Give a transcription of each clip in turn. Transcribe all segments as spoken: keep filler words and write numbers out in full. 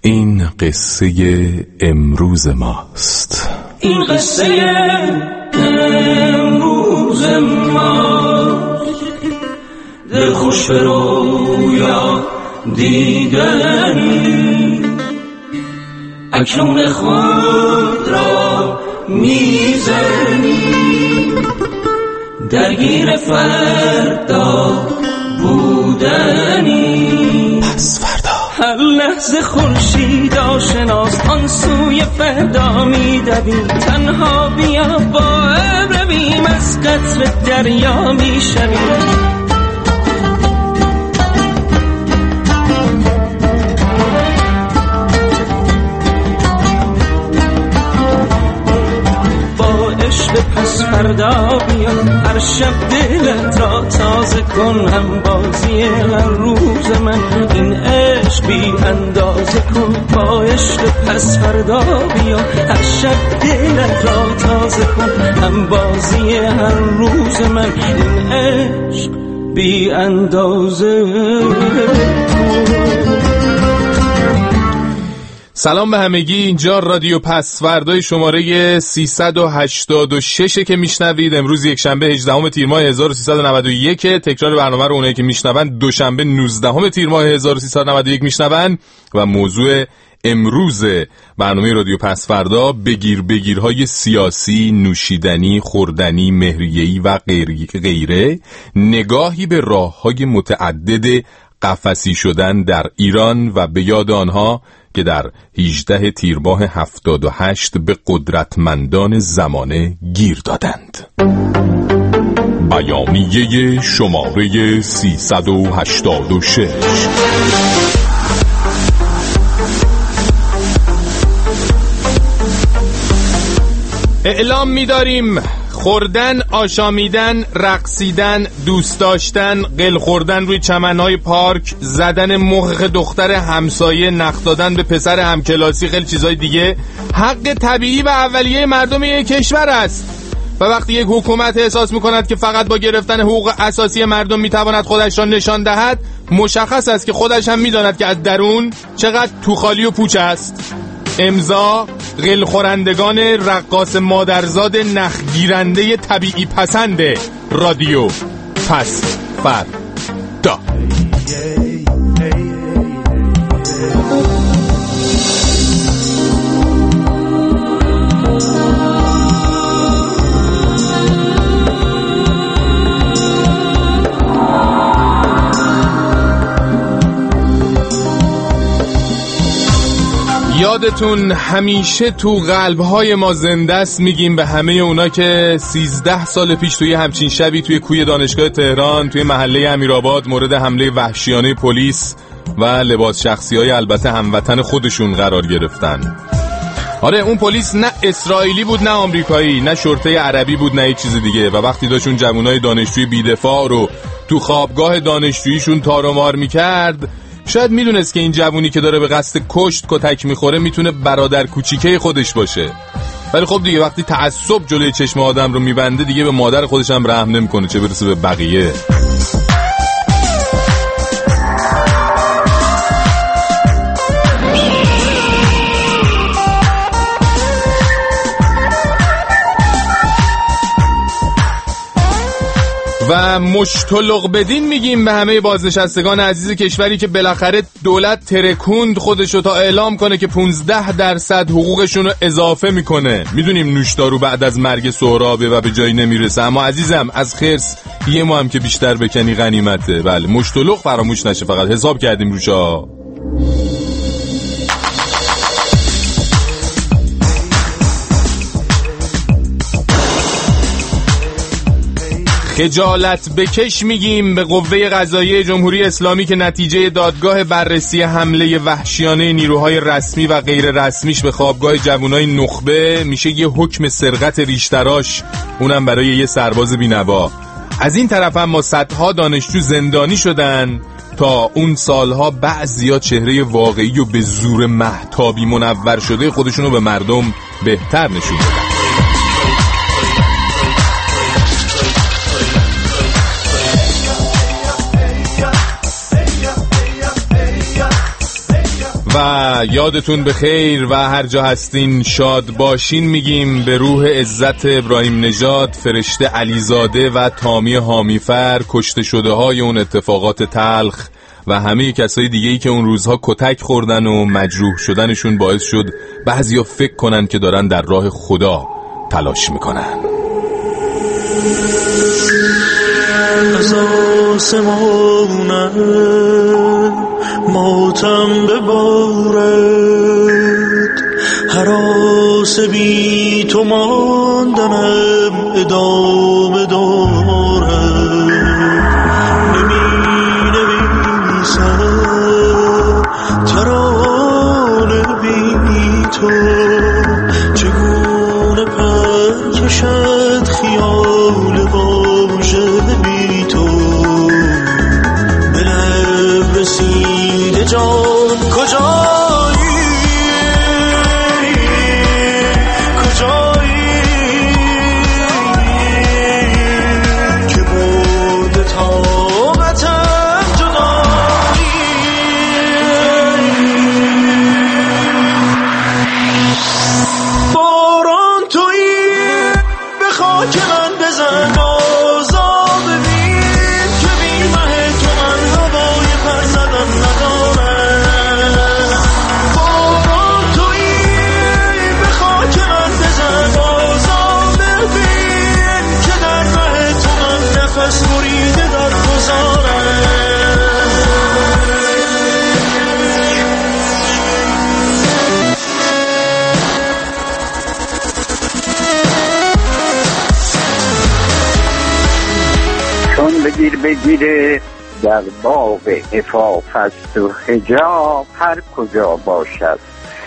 این قصه امروز ماست. این قصه امروز ماست. دل خوش به رویا دیدنی، اکنون خود را میزنی، درگیر فردا بودنی. پس فردا هر لحظه خورشید آشناست، آن سوی فردا میدویم. تنها بیا با ابر بیم، از قطر دریا میشویم. پس فردا بیا، هر شب دلت را تازه کن. هم بازی هر روز من این عشق بی اندازه کن. با عشق پس فردا بیا، هر شب دلت را تازه کن. هم بازی هر روز من این عشق بی اندازه کن. سلام به همگی، اینجا رادیو پسوردای شماره سیصد و هشتاد و شش که میشنوید. امروز یک شنبه هجدهم تیر ماه هزار و سیصد و نود و یک. تکرار برنامه رو اونایی که میشنون دوشنبه نوزدهم تیر ماه هزار و سیصد و نود و یک میشنون و موضوع امروز برنامه رادیو پسوردا بگیر بگیرهای سیاسی، نوشیدنی، خوردنی، مهریه‌ای و غیر غیره، نگاهی به راه‌های متعدد قفسی شدن در ایران و به یاد آنها که در هجدهم تیر ماه هفتاد و هشت به قدرتمندان زمانه گیر دادند. بیانیه شماره سیصد و هشتاد و شش. اعلام می‌داریم خوردن، آشامیدن، رقصیدن، دوست داشتن، قل خوردن روی چمن‌های پارک، زدن مخ دختر همسایه، نخ دادن به پسر همکلاسی، خیلی چیزای دیگه حق طبیعی و اولیه مردم یک کشور است. و وقتی یک حکومت احساس می‌کند که فقط با گرفتن حقوق اساسی مردم می‌تواند خودش را نشان دهد، مشخص است که خودش هم می‌داند که از درون چقدر توخالی و پوچ است. امضا قل خورندگان رقاص مادرزاد نخگیرنده طبیعی پسند رادیو پس فردا. یادتون همیشه تو قلب‌های ما زنده است. میگیم به همه اونا که سیزده سال پیش توی همچین شبی توی کوی دانشگاه تهران توی محله امیرآباد مورد حمله وحشیانه پلیس و لباس شخصی‌های البته هموطن خودشون قرار گرفتن. آره، اون پلیس نه اسرائیلی بود نه آمریکایی نه شرطه عربی بود نه یک چیز دیگه. و وقتی داشت اون جوانای دانشجوی بی‌دفاع رو تو خوابگاه دانشجوییشون تار و مار می‌کرد، شاید میدونست که این جوونی که داره به قصد کشت کتک میخوره میتونه برادر کوچیکه خودش باشه. ولی خب دیگه وقتی تعصب جلوی چشم آدم رو میبنده دیگه به مادر خودش هم رحم نمیکنه، چه برسه به بقیه. و مشتلق بدین میگیم به همه بازنشستگان عزیز کشوری که بالاخره دولت ترکوند خودشو تا اعلام کنه که پانزده درصد حقوقشون رو اضافه میکنه. میدونیم نوشدارو بعد از مرگ سهرابه و به جایی نمیرسه، اما عزیزم از خرس یه ما هم که بیشتر بکنی غنیمته. بله، مشتلق فراموش نشه، فقط حساب کردیم روشا. خجالت بکش میگیم به قوه قضاییه جمهوری اسلامی که نتیجه دادگاه بررسی حمله وحشیانه نیروهای رسمی و غیر رسمیش به خوابگاه جوانای نخبه میشه یه حکم سرقت ریشتراش، اونم برای یه سرباز بی‌نوا. از این طرف هم ما صدها دانشجو زندانی شدن تا اون سالها بعضیا چهره واقعی و به زور مهتابی منور شده خودشونو به مردم بهتر نشون بدن. و یادتون به خیر و هر جا هستین شاد باشین میگیم به روح عزت ابراهیم نژاد، فرشته علیزاده و تامی حامیفر، کشته شده های اون اتفاقات تلخ و همه کسای دیگه‌ای که اون روزها کتک خوردن و مجروح شدنشون باعث شد بعضیا فکر کنن که دارن در راه خدا تلاش میکنن. از آسمانم ماتم ببارد، هراس بی تو ماندنم ادامه دارد. نمی نویسم ترانه بی تو، چگونه پر کشد خیال واژه بی تو. به لب رسیده جان کجایی، کجایی که برده طاقتم جدایی. باران تویی به خاک من بزن، بازا ببین که بی مه تو من هوای پر زدن ندارم. باران تویی به خاک من بزن، بازا ببین که در مه تو من نفس بریده در گذارم. چون بگیر بگیره در باغ عفاف است و حجاب، هر کجا باشد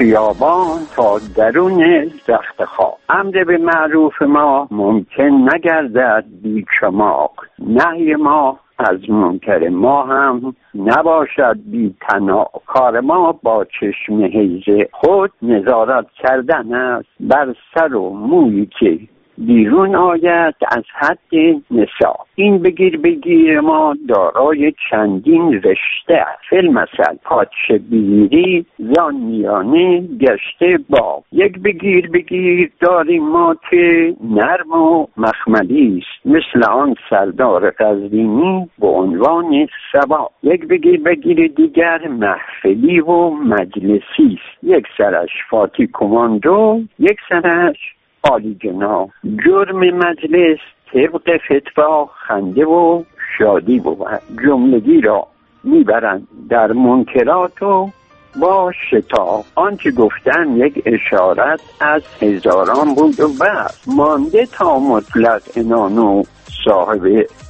خیابان تا درون رخت خواب. امر به معروف ما ممکن نگردد بی چماق، نهی ما از منکر ما هم نباشد بی تناق. کار ما با چشم حیزه خود نظارت کردن است بر سر و مویی که بیرون آید از حد نصاب. این بگیر بگیر ما دارای چندین رشته است، فی‌المثل پادشه بگیری زان میانه گشته باب. یک بگیر بگیر داریم ما که نرم و مخملی است، مثل آن سردار قزوینی به عنوان صبا. یک بگیر بگیر دیگر محفلی و مجلسی است، یک سرش فاتی کماندو، یک سرش عالی جناب. جرم مجلس طبق فتوا خنده و شادی بود، جملگی را میبرند در منکرات و با شتاب. آنچه گفتن یک اشارت از هزاران بود و بس مانده تا مطلق انانو صاحب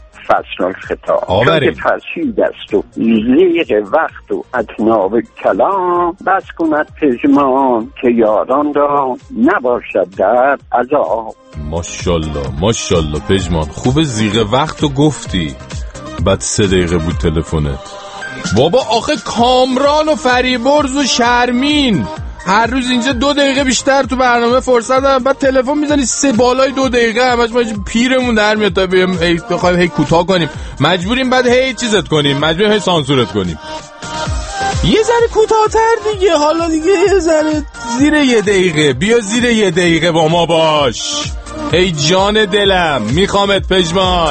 فصل الخطاب. آوریم که فرشید است و زیغ وقت و اطناب کلام، بس کند پژمان که یاران را نباشد در عذاب. ماشالله ماشالله پژمان، خوب زیغ وقت رو گفتی. بعد سه دقیقه بود تلفنت. بابا آخه کامران و فریبرز و شرمین هر روز اینجا دو دقیقه بیشتر تو برنامه فرصت دارم، بعد تلفن میزنی سه بالای دو دقیقه، همش ما پیرمون در میاد تا بیم هی بخوایم هی کوتاه کنیم، مجبوریم بعد هی چیزت کنیم، مجبوریم هی سانسورت کنیم. یه ذره کوتاه‌تر دیگه، حالا دیگه یه ذره زیر یه دقیقه، بیا زیر یه دقیقه با ما باش. ای جان دلم میخوامت پژمان.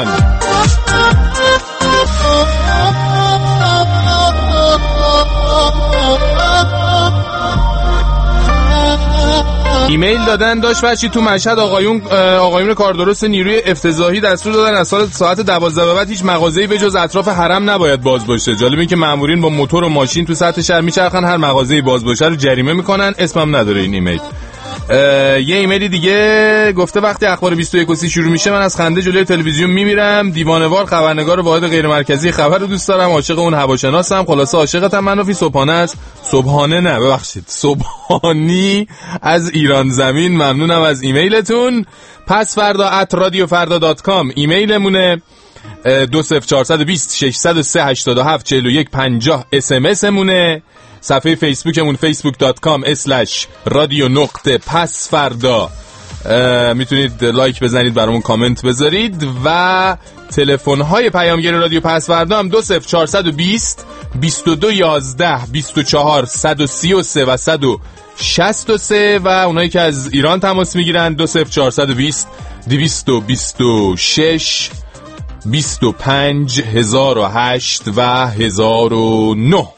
ایمیل دادن داشت بچی تو مشهد آقایون آقایون کاردرست نیروی افتضاحی دستور دادن از سال ساعت دوازده به بعد هیچ مغازه‌ای به جز اطراف حرم نباید باز باشه. جالب این که مامورین با موتور و ماشین تو سطح شهر میچرخن، هر مغازه‌ای باز باشه رو جریمه میکنن. اسمم نداره این ایمیل. یه ایمیلی دیگه گفته وقتی اخبار بیست و یک و سی شروع میشه من از خنده جلوی تلویزیون میمیرم. دیوانه‌وار خبرنگار واحد غیر مرکزی خبر رو دوست دارم، عاشق اون هواشناسم، خلاصه عاشقتم. منافی صبحانه است، صبحانه نه ببخشید صبحانی از ایران زمین. ممنونم از ایمیلتون. پس فردا ات رادیو فردا دات کام ایمیلمونه. دو صفر چهارصد و بیست ششصد و سه هشتاد و هفت چهل و یک پنجاه اس ام اس مونه. صفحه فیسبوکمون فیسبوک دات کام اسلش رادیو نقطه پس فردا، میتونید لایک بزنید، برامون کامنت بذارید و تلفن‌های پیامگیر رادیو پسوردا هم دو صفر چهارصد و بیست بیست و دو یازده بیست و چهار صد و سی و سه و صد و شصت و سه و اونایی که از ایران تماس میگیرن دو صفر چهارصد و بیست دویست و بیست و شش بیست و پنج هزار و هشت و هزار و نه.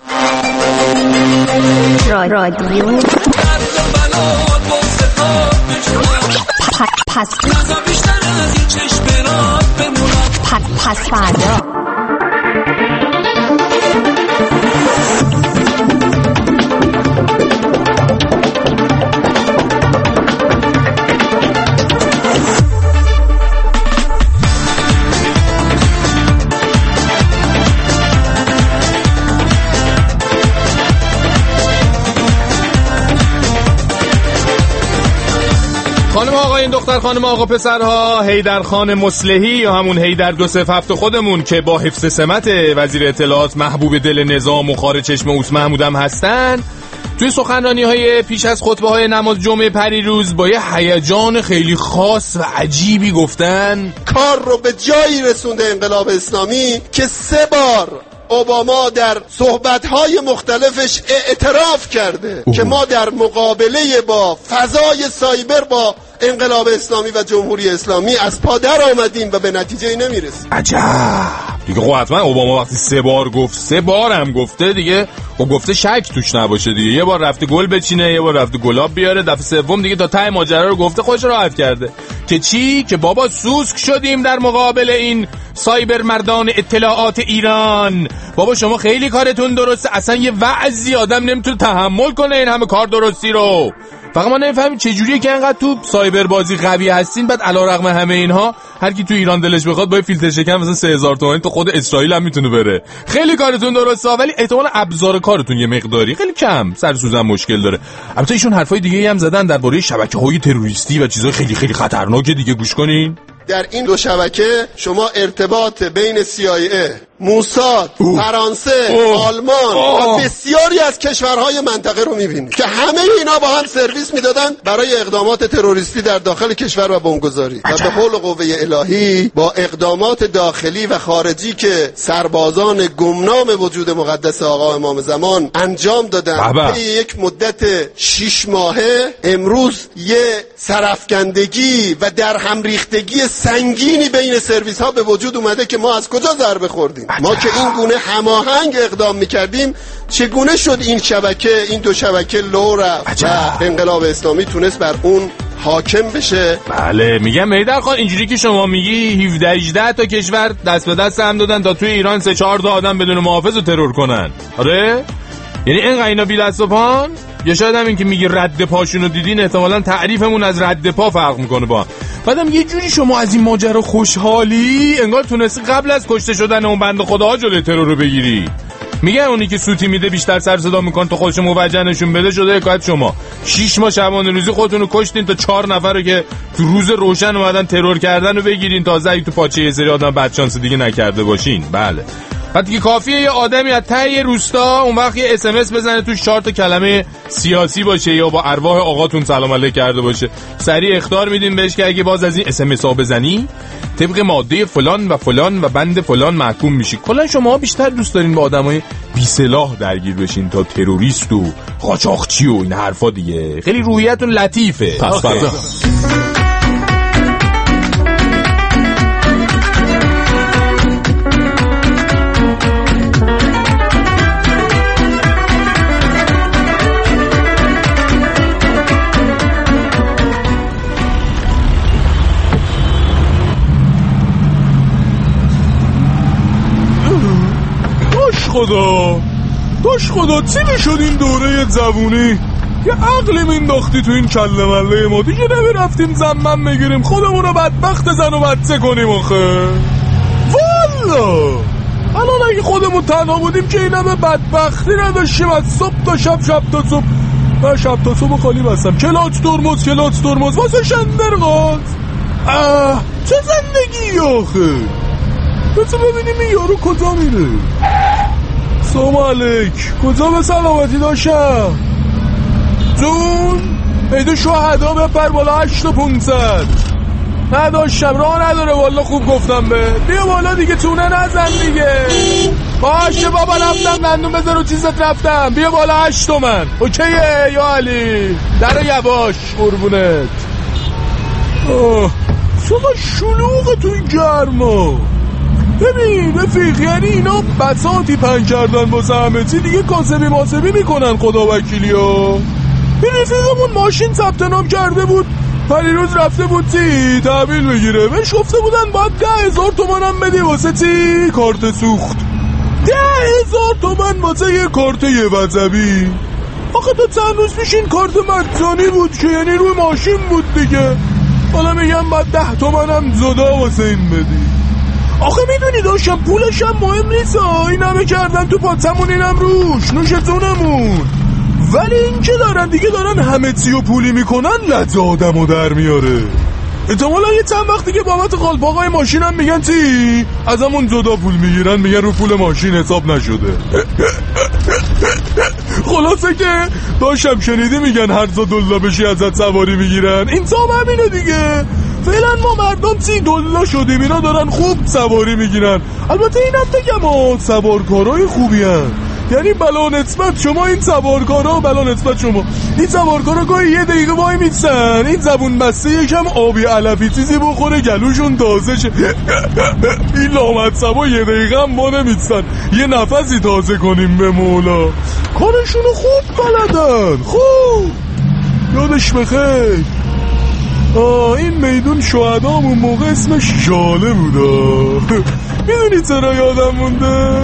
رادیو پس پس فردا. خانم آقا این دختر خانم آقا پسرها، حیدر خان مصلحی یا همون حیدر دو صفر هفت خودمون که با حفظ سمت وزیر اطلاعات محبوب دل نظام و خار چشم اوس محمود هم هستن، توی سخنرانی های پیش از خطبه های نماز جمعه پریروز با یه هیجان خیلی خاص و عجیبی گفتن کار رو به جایی رسونده انقلاب اسلامی که سه بار اوباما در صحبت‌های مختلفش اعتراف کرده اوه. که ما در مقابله با فضای سایبر با انقلاب اسلامی و جمهوری اسلامی از پا در آمدیم و به نتیجه نمیرسیم. عجب دیگه. خب حتما اوباما وقتی سه بار گفت، سه بار هم گفته دیگه، خب گفته شک توش نباشه دیگه. یه بار رفته گل بچینه، یه بار رفته گلاب بیاره، دفعه سوم دیگه تا ته ماجرا رو گفته، خودش راحت کرده که چی؟ که بابا سوسک شدیم در مقابل این سایبر مردان اطلاعات ایران. بابا شما خیلی کارتون درسته، اصلا یه وعظی آدم نمیتونه تحمل کنه این همه کار درستی رو. فقط ما نمیفهمیم چه جوریه که انقدر تو سایبر بازی قوی هستین، بعد علیرغم همه اینها هر کی تو ایران دلش بخواد با فیلتر شکن مثلا سه هزار تومانی تو خود اسرائیل هم میتونه بره. خیلی کارتون درسته ولی احتمال ابزار کارتون یه مقداری خیلی کم سر سوزن مشکل داره. البته ایشون حرفای دیگه هم زدن درباره شبکه‌های تروریستی و چیزای خیلی خیلی خطرناک دیگه، گوش کنین. در این دو شبکه شما ارتباط بین سی آی ای، موساد، فرانسه، اوه. آلمان اوه. و بسیاری از کشورهای منطقه رو میبینید که همه اینا با هم سرویس میدادن برای اقدامات تروریستی در داخل کشور و بمبگذاری. و به قول قوه الهی با اقدامات داخلی و خارجی که سربازان گمنام وجود مقدس آقا امام زمان انجام دادن طی یک مدت شش ماهه، امروز یه سرافکندگی و در هم ریختگی سنگینی بین سرویس ها به وجود اومده که ما از کجا ضربه خوردیم. ما که این گونه هماهنگ اقدام میکردیم، چگونه شد این شبکه، این دو شبکه لو رفت و انقلاب اسلامی تونست بر اون حاکم بشه. بله میگم حیدر خان، اینجوری که شما میگی هفده هجده تا کشور دست به دست هم دادن تا توی ایران سه چهار تا آدم بدون محافظ رو ترور کنن. آره یعنی اینقدر اینا بی دست و پان، یا شاید هم این که میگی رد پاشونو دیدین، احتمالاً تعریفمون از رد پا فرق میکنه با. بعدم یه جوری شما از این ماجرا خوشحالی انگار تونستی قبل از کشته شدن اون بنده خداها جلوی ترور رو بگیری. میگن اونی که سوتی میده بیشتر سر صدا میکنه تا خودش موجه نشون بده. شده حکایت شما شش ماه شبانه روزی خودتون رو کشتین تا چهار نفر رو که تو روز روشن اومدن ترور کردن رو بگیرین، تازه اگه تو پاچه یه سری آدم بدشانس دیگه نکرده باشین. بله بعد که کافیه یه آدمی از ته یه روستا اون وقت یه اس ام اس بزنه توش چهار تا کلمه سیاسی باشه یا با ارواح آقاتون سلام علیک کرده باشه، سریع اخطار میدیم بهش که اگه باز از این اس ام اس ها بزنی طبق ماده فلان و فلان و بند فلان محکوم میشی. کلا شما بیشتر دوست دارین با آدمای بی سلاح درگیر بشین تا تروریست و قاچاقچی و این حرفا دیگه. خیلی روحیتون لطیفه. پس فردا خدا داش خدا چی میشد این دوره زبونی؟ یه عقلی مینداختی تو این کله مله ما دیگه، نمیرفتیم زمم بگیریم خودمون رو بدبخت زن و بچه کنیم آخه. والا الان اگه خودمون تنها بودیم که این همه بدبختی نداشتیم، از صبح تا شب، شب تا صبح. من شب تا صبح خالی بستم، کلاچ ترمز کلاچ ترمز واسه شندرغاز. اه چه زندگی آخه. بسه ببینیم این یارو کجا میره. سلام علیک، کجا به سلامتی داشتم جون؟ ایده شهدا بپر بالا هشت و پونصد. نداشتم، راه نداره والا. خوب گفتم به بیا بالا دیگه، تونه نزن دیگه. باشه بابا رفتم، دندون بذار و چیزت رفتم. بیا بالا هشت تومن. اوکیه یا علی؟ در یواش قربونت. آه چقدر شلوغه تو این گرما. ببین رفیق، یعنی اینا بساطی پنگ کردن واسه همه چی دیگه، کاسبی ماسبی میکنن خدا وکیلی ها. این رفیقمون ماشین ثبت نام کرده بود، پریروز رفته بود تی تحویل بگیره، بهش گفته بودن باید ده هزار تومن هم بدی واسه تی کارت سوخت. ده هزار تومن واسه یه کارت یه وزبی. آخه تا چند روز پیش این کارت مجانی بود که یعنی روی ماشین بود دیگه. حالا میگم باید ده تومن هم زدا واسه این بدی. آخه میدونی داشتم پولش هم مهم نیست، این همه کردن تو پاتمون اینم روش نوشتونمون، ولی این که دارن دیگه دارن همه چی و پولی میکنن لذت آدمو در میاره. احتمالا یه چند وقتی که بابت قالپاقای ماشین هم میگن تی از همون زدا پول میگیرن، میگن رو پول ماشین حساب نشده. خلاصه که داشتم شنیدی میگن هر زا دلا بشی ازت سواری میگیرن، این سام همینه دیگه. فعلا ما مردم سی دلا شدیم، اینا دارن خوب سواری میگیرن. البته اینم بگم ها سوارکارای خوبی هن. یعنی بلا نسبت شما این سوارکارا، بلا نسبت شما این سوارکارا گاهی یه دقیقه وای میستن این زبون بسته یکم آبی علفی چیزی بخوره گلوشون تازه شه. این لامت سوا یه دقیقه هم ما نمیستن یه نفسی تازه کنیم به مولا. کارشونو خوب بلدن، خوب یادش بخیر. آه این میدون شهدام اون موقع اسمش ژاله بودا. میدونی چرا یادم مونده؟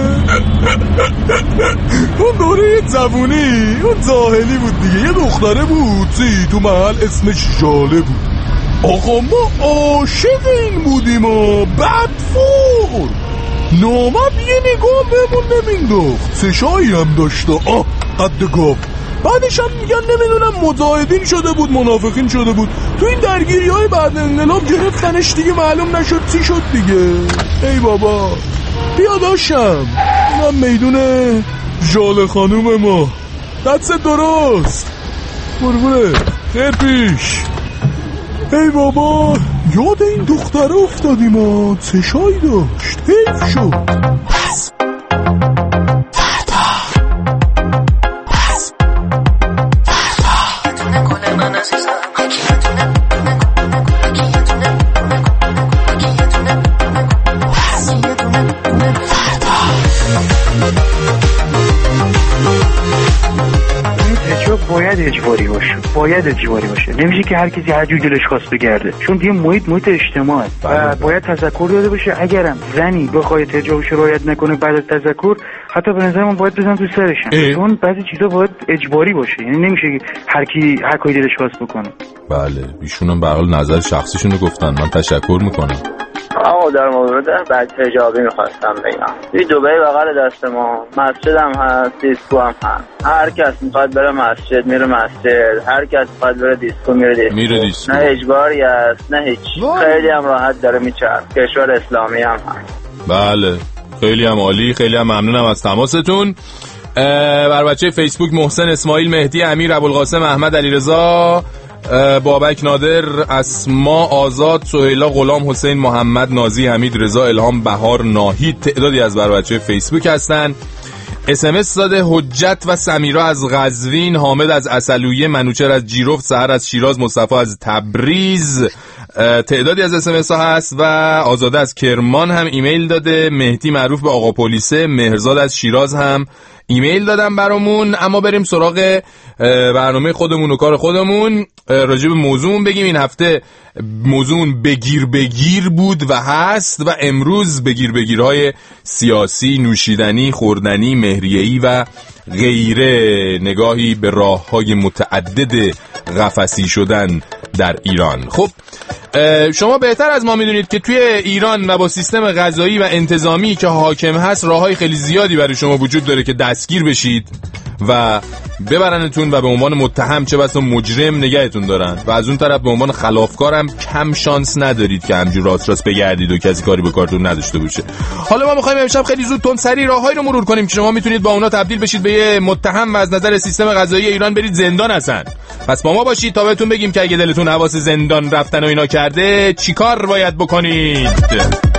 اون دوره زبونی اون زاهلی بود دیگه، یه دختره بود سی تو محل اسمش ژاله بود. آقا ما عاشق این بودیم و بدفور نامم یه نگاه بهمون نمینداخت، چشایی هم داشته آه قد گاف. بعدش هم میگن نمیدونم مجاهدین شده بود منافقین شده بود، تو این درگیری های بعد انقلاب گرفتنش دیگه معلوم نشد چی شد دیگه. ای بابا بیا داشتم اینم میدون ژاله خانوم ما، دست درست قربونه خیر پیش. ای بابا یاد این دختره افتادیم و چشایی داشت، حیف شد. باید اجباری باشه، باید اجباری باشه. نمیشه که هر کسی هر جوری دلش خواست بگرده، چون دیگه محیط محیط اجتماعه و باید تذکر داده باشه. اگرم زنی بخواد حجابش رو رعایت نکنه بعد از تذکر، حتی به نظر من باید بزنن تو سرشن، چون بعضی چیزا باید اجباری باشه. یعنی نمیشه که هر کی هر کاری دلش خواست بکنه. بله ایشونم به حال نظر شخصیشون رو گفتن، من تشکر میکنم. آقا در مورد بعد حجابی میخواستم بگم، این دو بای بغل دست ما مسجد هم هست، دیسکو هم هست. هر کس میخواد بره مسجد میره مسجد، هر کس میخواد بره دیسکو میره دیسکو, میره دیسکو. نه اجباری است نه هیچ، خیلی هم راحت داره میچرخ. کشور اسلامی هم هست. بله خیلی هم عالی، خیلی هم ممنونم از تماستون. بر بچه فیسبوک محسن اسماعیل مهدی امیر ابوالقاسم احمد علیرضا بابک نادر اسما آزاد سهیلا غلام حسین محمد نازی حمید رضا الهام بهار ناهید تعدادی از بر بچه فیسبوک هستن. اس ام اس داده حجت و سمیرا از قزوین، حامد از عسلویه، منوچر از جیرفت، سحر از شیراز، مصطفی از تبریز تعدادی از اس ام اس ها هست و آزاده از کرمان هم ایمیل داده. مهدی معروف به آقا پلیسه، مهرزاد از شیراز هم ایمیل دادم برامون. اما بریم سراغ برنامه خودمون و کار خودمون. راجع به موضوعمون بگیم. این هفته موضوع بگیر بگیر بود و هست و امروز بگیر بگیرهای سیاسی، نوشیدنی، خوردنی، مهریه‌ای و غیره، نگاهی به راه‌های متعدد قفسی شدن در ایران. خب شما بهتر از ما میدونید که توی ایران و با سیستم قضایی و انتظامی که حاکم هست راه‌های خیلی زیادی برای شما وجود داره که دستگیر بشید و ببرنتون و به عنوان متهم چه بسا مجرم نگهتون دارن و از اون طرف به عنوان خلافکار هم کم شانس ندارید که همجور راست راست بگردید و کسی کاری به کارتون نداشته باشه. حالا ما می‌خوایم امشب خیلی زود تند سری راههایی رو مرور کنیم که شما میتونید با اونا تبدیل بشید به یه متهم و از نظر سیستم قضایی ایران برید زندان هستن. پس با ما باشید تا بهتون بگیم که اگه دلتون حواس زندان رفتن و اینا کرده چیکار باید بکنید.